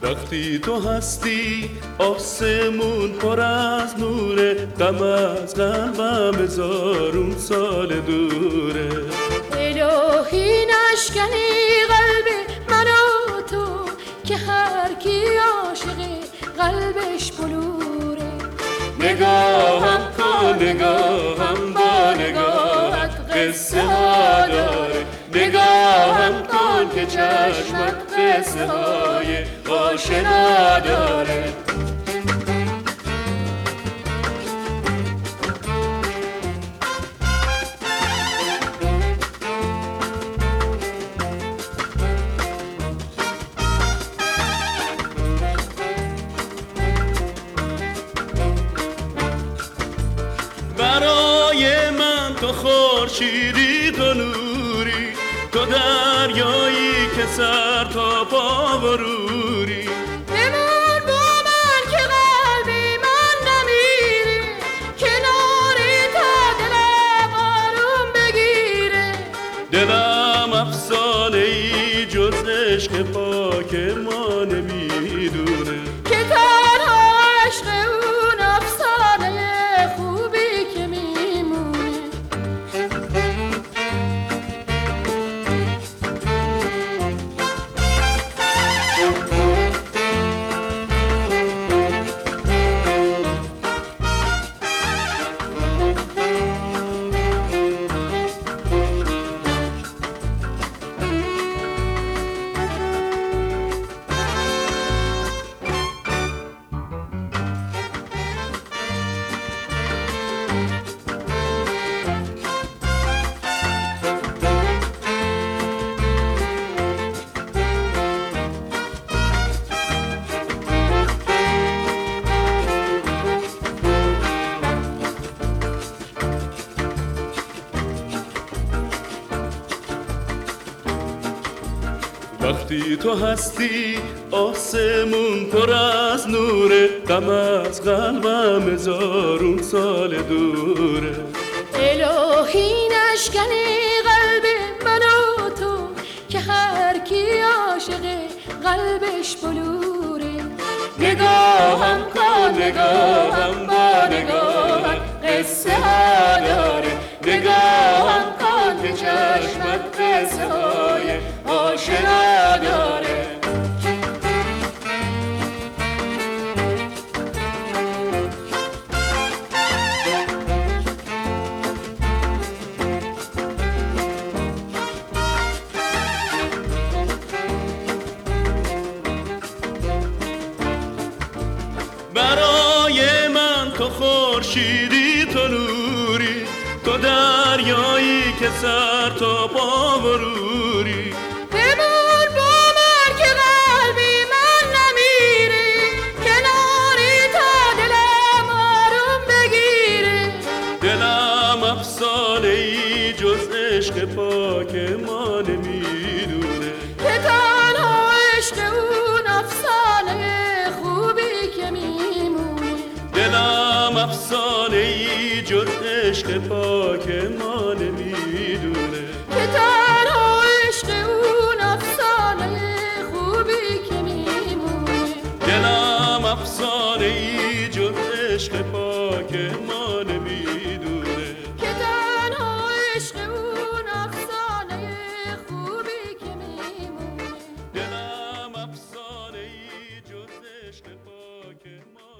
وقتی تو هستی آسمون پر از نوره، غم از قلبم هزارون سال دوره. الهی نشکنی قلب من و تو که هر کی عاشقه قلبش بلوره. نگاهم کن نگاهم با نگاهت قصه ها داره، نگاهم کن که چشمت قصه های آشنا داره. برای من تو خورشیدی، تو نوری، تو دریایی که سر تا پا بروری. بمان با من که قلبی من نمیره، کناری تا دلم آروم بگیره. دلم افسانه ای جز عشق پاک ما نمیدونه، که تنها عشق اون افسانه خوبی که میمونه. وقتی تو هستی آسمون پر از نوره، غم از قلبم هزارون سال دوره. الهی نشکنی قلب من و تو که هر کی عاشقه قلبش بلوره. نگاهم کن نگاهم با نگاهت قصه ها داره، نگاهم کن که چشمت قصه های آشنا داره. برای من تو خورشیدی، تو نوری، تو دریایی که سر تا پا بروری. بمان با من که قلبی من نمیره، کناری تا دلم آروم بگیره. دلم افسانه ای جز عشق پاک ما نمیدونه، که تنها عشق اون افسانه خوبی که میمونه. دلم افسانه ای جز عشق پاک ما نمیدونه، که تنها عشق اون افسانه خوبی که میمونه. دلم افسانه ای جز عشق پاک ما نمیدونه. که تنها عشق اون افسانه خوبی که میمونه. دلم افسانه ای جز عشق پاک ما